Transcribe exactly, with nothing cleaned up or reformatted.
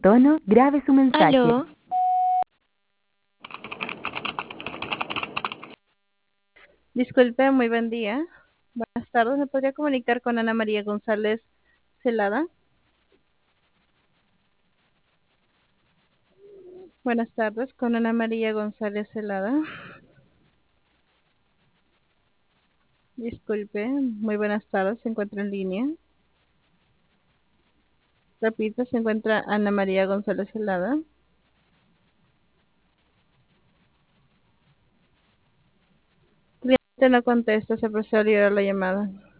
tono, grabe su mensaje. Aló, Disculpe, muy buen día. Buenas tardes, ¿me podría comunicar con Ana María González Celada? Buenas tardes, con Ana María González Celada. Disculpe, muy buenas tardes, se encuentra en línea. Repito, se encuentra Ana María González Celada. Cliente no contesta, se procede a liberar la llamada.